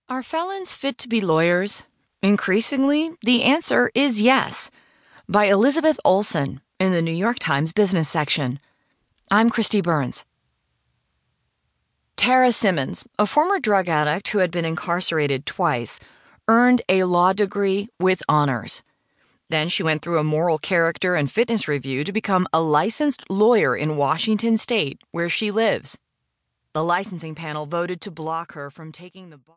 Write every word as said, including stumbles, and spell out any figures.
Are felons fit to be lawyers? Increasingly, the answer is yes. By Elizabeth Olsen in the New York Times business section. I'm Christy Burns. Tara Simmons, a former drug addict who had been incarcerated twice, earned a law degree with honors. Then she went through a moral character and fitness review to become a licensed lawyer in Washington state, where she lives. The licensing panel voted to block her from taking the bar.